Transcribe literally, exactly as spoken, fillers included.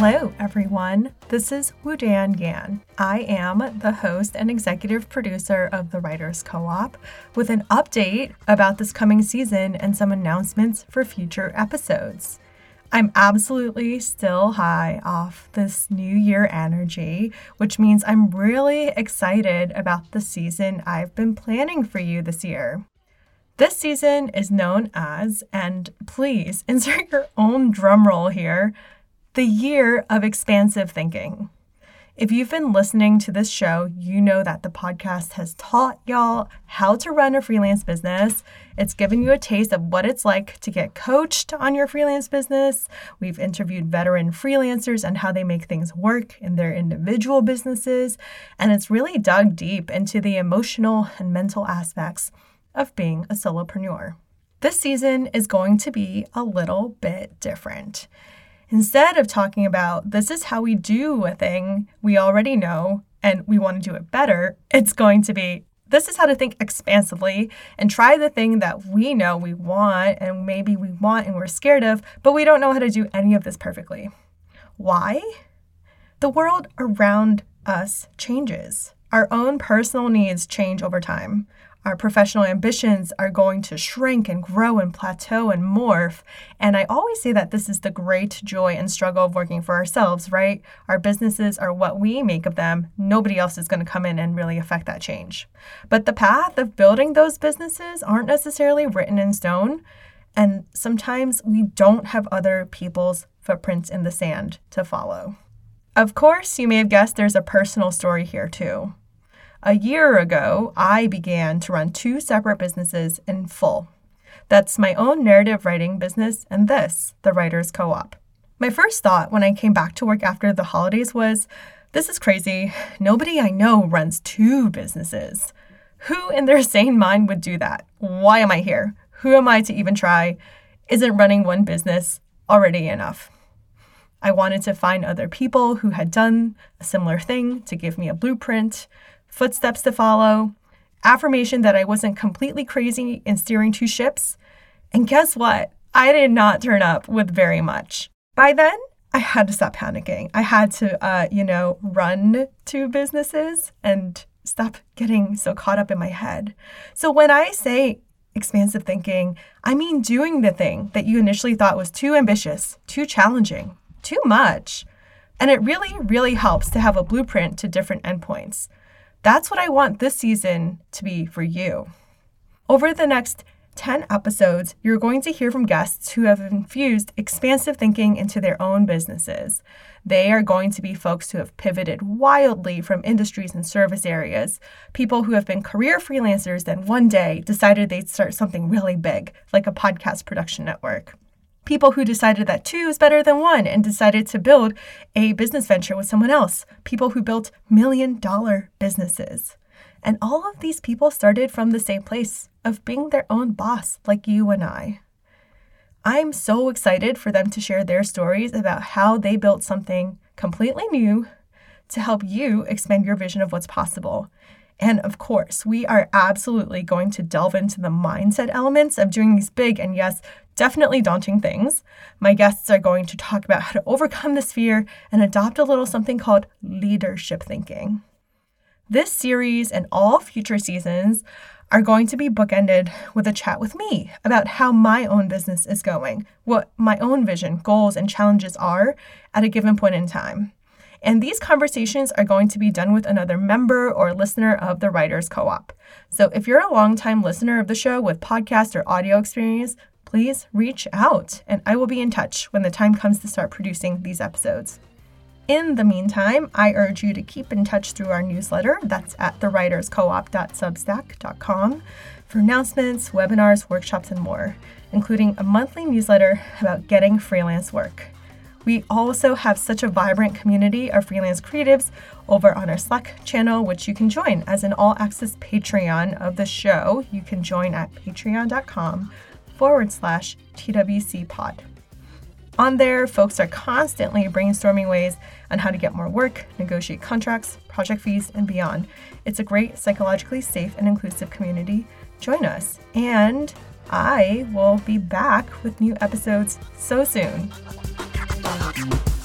Hello, everyone. This is Woo-Dan Gan. I am the host and executive producer of The Writers Co-op with an update about this coming season and some announcements for future episodes. I'm absolutely still high off this new year energy, which means I'm really excited about the season I've been planning for you this year. This season is known as, and please insert your own drum roll here, the year of expansive thinking. If you've been listening to this show, you know that the podcast has taught y'all how to run a freelance business. It's given you a taste of what it's like to get coached on your freelance business. We've interviewed veteran freelancers and how they make things work in their individual businesses. And it's really dug deep into the emotional and mental aspects of being a solopreneur. This season is going to be a little bit different. Instead of talking about this is how we do a thing we already know and we want to do it better, it's going to be this is how to think expansively and try the thing that we know we want and maybe we want and we're scared of, but we don't know how to do any of this perfectly. Why? The world around us changes. Our own personal needs change over time. Our professional ambitions are going to shrink and grow and plateau and morph. And I always say that this is the great joy and struggle of working for ourselves, right? Our businesses are what we make of them. Nobody else is going to come in and really affect that change. But the path of building those businesses aren't necessarily written in stone. And sometimes we don't have other people's footprints in the sand to follow. Of course, you may have guessed there's a personal story here too. A year ago, I began to run two separate businesses in full. That's my own narrative writing business and this, The Writers Co-op. My first thought when I came back to work after the holidays was, this is crazy. Nobody I know runs two businesses. Who in their sane mind would do that? Why am I here? Who am I to even try? Isn't running one business already enough? I wanted to find other people who had done a similar thing to give me a blueprint, footsteps to follow, affirmation that I wasn't completely crazy in steering two ships. And guess what? I did not turn up with very much. By then, I had to stop panicking. I had to, uh, you know, run two businesses and stop getting so caught up in my head. So when I say expansive thinking, I mean doing the thing that you initially thought was too ambitious, too challenging, too much. And it really, really helps to have a blueprint to different endpoints. That's what I want this season to be for you. Over the next ten episodes, you're going to hear from guests who have infused expansive thinking into their own businesses. They are going to be folks who have pivoted wildly from industries and service areas, people who have been career freelancers then one day decided they'd start something really big, like a podcast production network. People who decided that two is better than one and decided to build a business venture with someone else. People who built million dollar businesses. And all of these people started from the same place of being their own boss, like you and I. I'm so excited for them to share their stories about how they built something completely new to help you expand your vision of what's possible. And of course, we are absolutely going to delve into the mindset elements of doing these big and yes, definitely daunting things. My guests are going to talk about how to overcome this fear and adopt a little something called leadership thinking. This series and all future seasons are going to be bookended with a chat with me about how my own business is going, what my own vision, goals, and challenges are at a given point in time. And these conversations are going to be done with another member or listener of the Writers Co-op. So if you're a longtime listener of the show with podcast or audio experience, please reach out and I will be in touch when the time comes to start producing these episodes. In the meantime, I urge you to keep in touch through our newsletter. That's at the writers co op dot substack dot com for announcements, webinars, workshops, and more, including a monthly newsletter about getting freelance work. We also have such a vibrant community of freelance creatives over on our Slack channel, which you can join as an all-access Patreon of the show. You can join at patreon.com forward slash TWC pod. On there, folks are constantly brainstorming ways on how to get more work, negotiate contracts, project fees, and beyond. It's a great psychologically safe and inclusive community. Join us, and I will be back with new episodes so soon. Thank you.